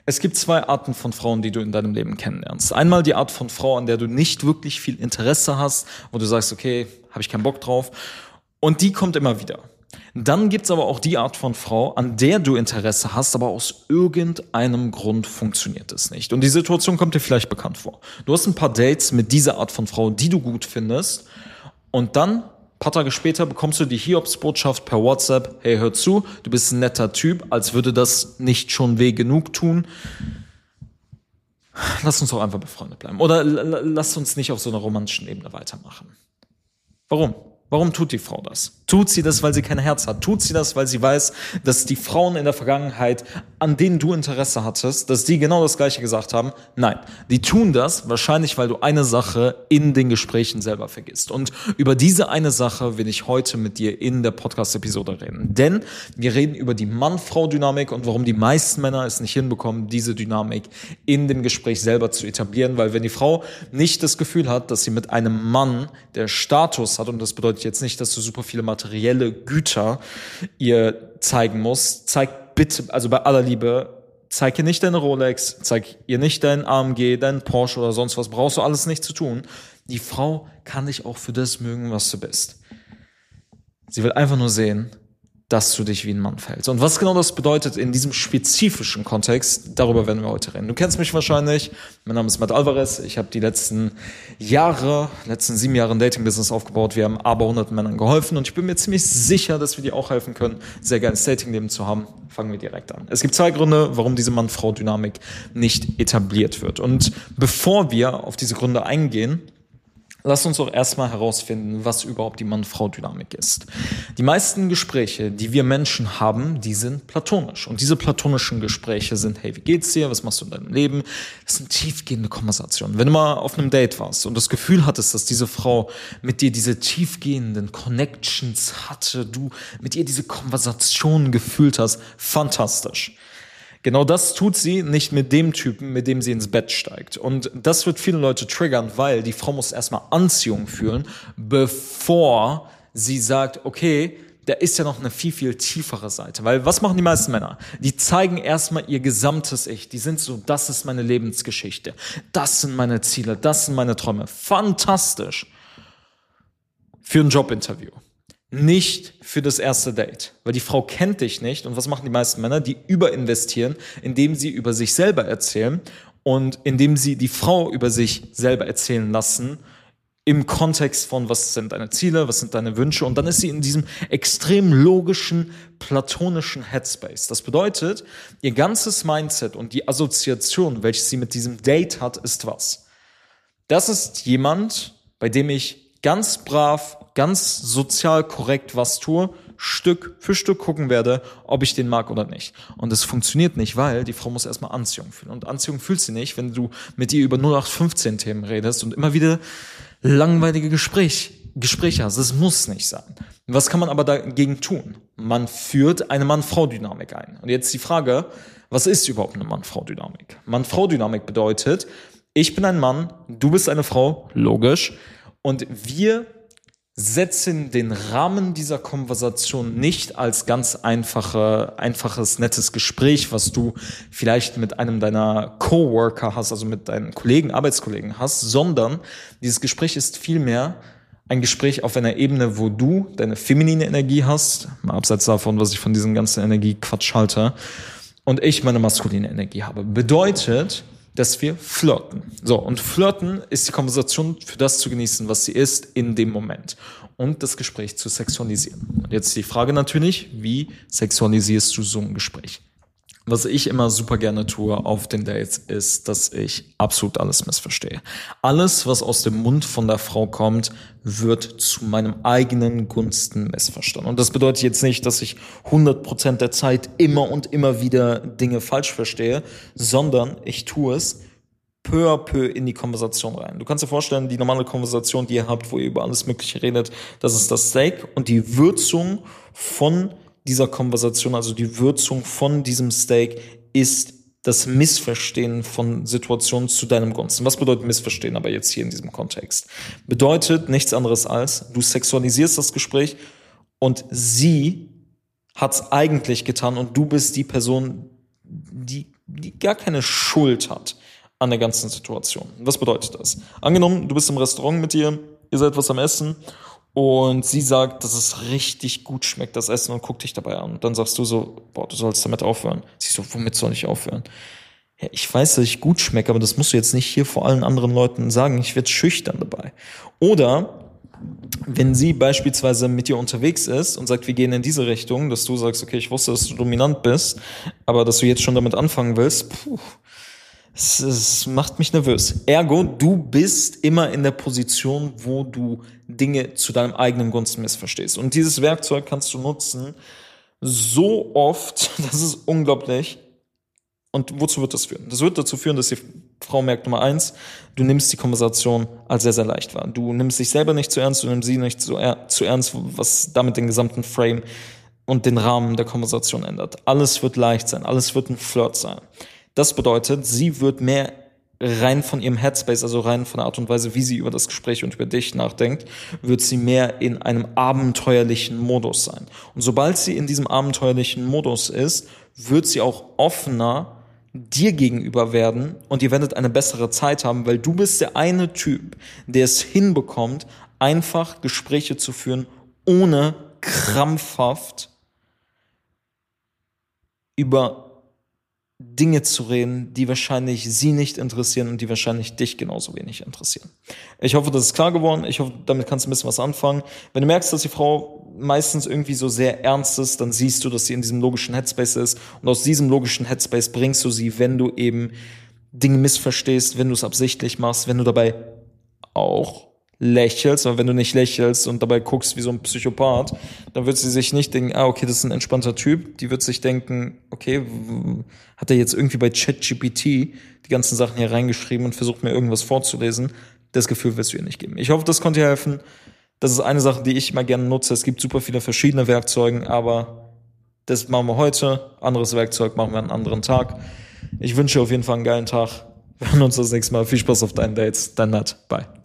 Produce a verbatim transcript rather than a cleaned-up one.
Es gibt zwei Arten von Frauen, die du in deinem Leben kennenlernst. Einmal die Art von Frau, an der du nicht wirklich viel Interesse hast, wo du sagst, okay, habe ich keinen Bock drauf. Und die kommt immer wieder. Dann gibt's aber auch die Art von Frau, an der du Interesse hast, aber aus irgendeinem Grund funktioniert es nicht. Und die Situation kommt dir vielleicht bekannt vor. Du hast ein paar Dates mit dieser Art von Frau, die du gut findest. Und dann, ein paar Tage später, bekommst du die Hiobsbotschaft per WhatsApp. Hey, hör zu, du bist ein netter Typ, als würde das nicht schon weh genug tun. Lass uns doch einfach befreundet bleiben. Oder lass uns nicht auf so einer romantischen Ebene weitermachen. Warum? Warum tut die Frau das? Tut sie das, weil sie kein Herz hat? Tut sie das, weil sie weiß, dass die Frauen in der Vergangenheit, an denen du Interesse hattest, dass die genau das Gleiche gesagt haben? Nein, die tun das wahrscheinlich, weil du eine Sache in den Gesprächen selber vergisst. Und über diese eine Sache will ich heute mit dir in der Podcast-Episode reden. Denn wir reden über die Mann-Frau-Dynamik und warum die meisten Männer es nicht hinbekommen, diese Dynamik in dem Gespräch selber zu etablieren. Weil wenn die Frau nicht das Gefühl hat, dass sie mit einem Mann, der Status hat, und das bedeutet jetzt nicht, dass du super viele materielle Güter ihr zeigen musst. Zeig bitte, also bei aller Liebe, zeig ihr nicht deine Rolex, zeig ihr nicht dein A M G, dein Porsche oder sonst was. Brauchst du alles nicht zu tun. Die Frau kann dich auch für das mögen, was du bist. Sie will einfach nur sehen, dass du dich wie ein Mann verhältst. Und was genau das bedeutet in diesem spezifischen Kontext, darüber werden wir heute reden. Du kennst mich wahrscheinlich, mein Name ist Matt Alvarez, ich habe die letzten Jahre, letzten sieben Jahre ein Dating-Business aufgebaut, wir haben aber hunderten Männern geholfen und ich bin mir ziemlich sicher, dass wir dir auch helfen können, sehr geiles Dating-Leben zu haben. Fangen wir direkt an. Es gibt zwei Gründe, warum diese Mann-Frau-Dynamik nicht etabliert wird. Und bevor wir auf diese Gründe eingehen, lass uns doch erstmal herausfinden, was überhaupt die Mann-Frau-Dynamik ist. Die meisten Gespräche, die wir Menschen haben, die sind platonisch. Und diese platonischen Gespräche sind, hey, wie geht's dir? Was machst du in deinem Leben? Das sind tiefgehende Konversationen. Wenn du mal auf einem Date warst und das Gefühl hattest, dass diese Frau mit dir diese tiefgehenden Connections hatte, du mit ihr diese Konversationen gefühlt hast, fantastisch. Genau das tut sie nicht mit dem Typen, mit dem sie ins Bett steigt. Und das wird viele Leute triggern, weil die Frau muss erstmal Anziehung fühlen, bevor sie sagt, okay, da ist ja noch eine viel, viel tiefere Seite. Weil was machen die meisten Männer? Die zeigen erstmal ihr gesamtes Ich. Die sind so, das ist meine Lebensgeschichte. Das sind meine Ziele. Das sind meine Träume. Fantastisch. Für ein Jobinterview. Nicht für das erste Date. Weil die Frau kennt dich nicht. Und was machen die meisten Männer? Die überinvestieren, indem sie über sich selber erzählen und indem sie die Frau über sich selber erzählen lassen, im Kontext von, was sind deine Ziele, was sind deine Wünsche. Und dann ist sie in diesem extrem logischen, platonischen Headspace. Das bedeutet, ihr ganzes Mindset und die Assoziation, welche sie mit diesem Date hat, ist was? Das ist jemand, bei dem ich ganz brav, ganz sozial korrekt was tue, Stück für Stück gucken werde, ob ich den mag oder nicht. Und es funktioniert nicht, weil die Frau muss erstmal Anziehung fühlen. Und Anziehung fühlt sie nicht, wenn du mit ihr über null acht fünfzehn Themen redest und immer wieder langweilige Gespräch, Gespräche hast. Das muss nicht sein. Was kann man aber dagegen tun? Man führt eine Mann-Frau-Dynamik ein. Und jetzt die Frage, was ist überhaupt eine Mann-Frau-Dynamik? Mann-Frau-Dynamik bedeutet, ich bin ein Mann, du bist eine Frau, logisch, und wir setzen den Rahmen dieser Konversation nicht als ganz einfache, einfaches, nettes Gespräch, was du vielleicht mit einem deiner Coworker hast, also mit deinen Kollegen, Arbeitskollegen hast, sondern dieses Gespräch ist vielmehr ein Gespräch auf einer Ebene, wo du deine feminine Energie hast, mal abseits davon, was ich von diesem ganzen Energiequatsch halte, und ich meine maskuline Energie habe. Bedeutet, dass wir flirten. So, und flirten ist die Konversation für das zu genießen, was sie ist, in dem Moment. Und das Gespräch zu sexualisieren. Und jetzt die Frage natürlich, wie sexualisierst du so ein Gespräch? Was ich immer super gerne tue auf den Dates, ist, dass ich absolut alles missverstehe. Alles, was aus dem Mund von der Frau kommt, wird zu meinem eigenen Gunsten missverstanden. Und das bedeutet jetzt nicht, dass ich hundert Prozent der Zeit immer und immer wieder Dinge falsch verstehe, sondern ich tue es peu à peu in die Konversation rein. Du kannst dir vorstellen, die normale Konversation, die ihr habt, wo ihr über alles Mögliche redet, das ist das Steak und die Würzung von dieser Konversation, also die Würzung von diesem Steak, ist das Missverstehen von Situationen zu deinem Gunsten. Was bedeutet Missverstehen aber jetzt hier in diesem Kontext? Bedeutet nichts anderes als, du sexualisierst das Gespräch und sie hat's eigentlich getan und du bist die Person, die die gar keine Schuld hat an der ganzen Situation. Was bedeutet das? Angenommen, du bist im Restaurant mit ihr, ihr seid was am Essen und sie sagt, dass es richtig gut schmeckt, das Essen, und guckt dich dabei an. Und dann sagst du so, boah, du sollst damit aufhören. Sie so, womit soll ich aufhören? Ja, ich weiß, dass ich gut schmecke, aber das musst du jetzt nicht hier vor allen anderen Leuten sagen. Ich werde schüchtern dabei. Oder wenn sie beispielsweise mit dir unterwegs ist und sagt, wir gehen in diese Richtung, dass du sagst, okay, ich wusste, dass du dominant bist, aber dass du jetzt schon damit anfangen willst, puh, es, es macht mich nervös. Ergo, du bist immer in der Position, wo du Dinge zu deinem eigenen Gunsten missverstehst. Und dieses Werkzeug kannst du nutzen so oft, das ist unglaublich. Und wozu wird das führen? Das wird dazu führen, dass die Frau merkt, Nummer eins, du nimmst die Konversation als sehr, sehr leicht wahr. Du nimmst dich selber nicht zu ernst, du nimmst sie nicht zu, er- zu ernst, was damit den gesamten Frame und den Rahmen der Konversation ändert. Alles wird leicht sein, alles wird ein Flirt sein. Das bedeutet, sie wird mehr rein von ihrem Headspace, also rein von der Art und Weise, wie sie über das Gespräch und über dich nachdenkt, wird sie mehr in einem abenteuerlichen Modus sein. Und sobald sie in diesem abenteuerlichen Modus ist, wird sie auch offener dir gegenüber werden und ihr werdet eine bessere Zeit haben, weil du bist der eine Typ, der es hinbekommt, einfach Gespräche zu führen, ohne krampfhaft über Dinge zu reden, die wahrscheinlich sie nicht interessieren und die wahrscheinlich dich genauso wenig interessieren. Ich hoffe, das ist klar geworden. Ich hoffe, damit kannst du ein bisschen was anfangen. Wenn du merkst, dass die Frau meistens irgendwie so sehr ernst ist, dann siehst du, dass sie in diesem logischen Headspace ist. Und aus diesem logischen Headspace bringst du sie, wenn du eben Dinge missverstehst, wenn du es absichtlich machst, wenn du dabei auch lächelst, aber wenn du nicht lächelst und dabei guckst wie so ein Psychopath, dann wird sie sich nicht denken, ah, okay, das ist ein entspannter Typ. Die wird sich denken, okay, w- hat er jetzt irgendwie bei ChatGPT die ganzen Sachen hier reingeschrieben und versucht mir irgendwas vorzulesen. Das Gefühl wirst du ihr nicht geben. Ich hoffe, das konnte dir helfen. Das ist eine Sache, die ich immer gerne nutze. Es gibt super viele verschiedene Werkzeuge, aber das machen wir heute. Anderes Werkzeug machen wir an einem anderen Tag. Ich wünsche dir auf jeden Fall einen geilen Tag. Wir hören uns das nächste Mal. Viel Spaß auf deinen Dates. Dein Nat. Bye.